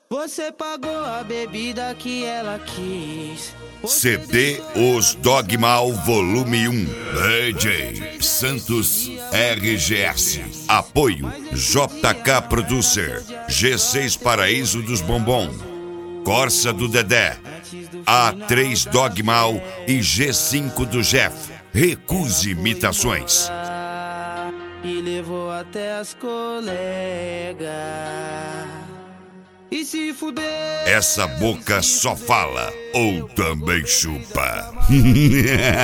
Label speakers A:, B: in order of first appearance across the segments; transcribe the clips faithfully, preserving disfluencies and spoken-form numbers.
A: Você pagou a bebida que ela quis.
B: C D Os Dogmal Volume um. D J Santos R G S. Apoio J K Producer, G seis Paraíso dos Bombom, Corsa do Dedé, A três Dogmal e G cinco do Jeff. Recuse imitações.
A: E levou até as colegas. E se fuder.
B: Essa boca só fala ou também chupa.
A: E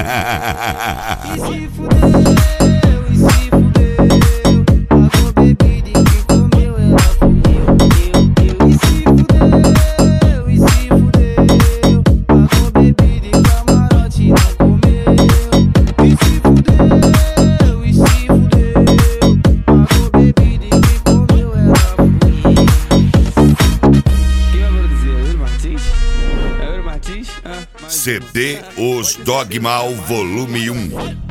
A: se fudeu, e se fudeu. Pagou bebida e quem comeu ela fui eu, eu, eu. E se fudeu, e se fudeu. Pagou bebida e camarote não comeu. E se fudeu, e se fudeu. Pagou bebida e quem comeu ela fui eu.
B: C D Os Dogmal Volume um.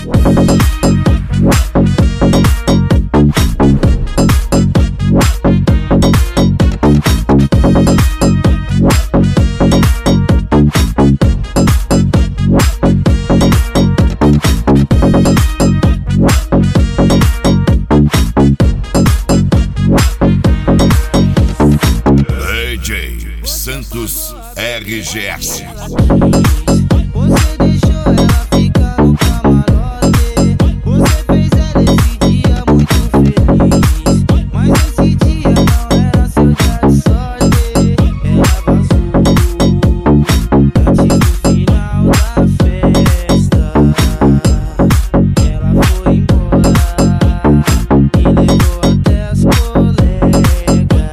B: D J Santos R G S.
A: Você deixou ela ficar no camarote. Você fez ela esse dia muito feliz. Mas esse dia não era seu dia de sorte. Ela vazou antes do final da festa. Ela foi embora e levou até as colegas.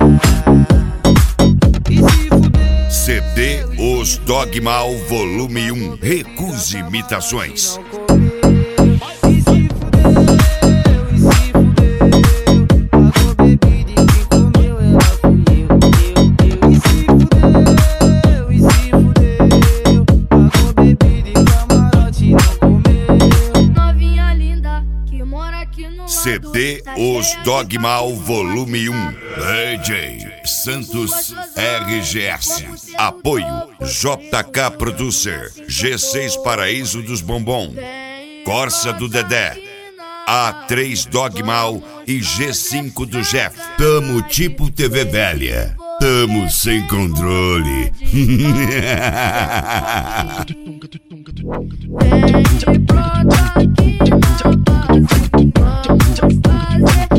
A: E se fuder.
B: C D Os Dogmal Volume um. Recuse imitações.
A: E se fudeu, e se fudeu. Pagou bebida e quem comeu ela fui eu, eu, eu. E se fudeu, e se fudeu. Pagou bebida e camarote não comeu.
C: Novinha linda que mora aqui no
B: C D Os Dogmal Volume um. D J Santos R G S. Apoio J K Producer, G seis Paraíso dos Bombom, Corsa do Dedé, A três Dogmal e G cinco do Jeff. Tamo tipo T V velha. Tamo sem controle.
C: Vem, brota aqui, não vai fazer.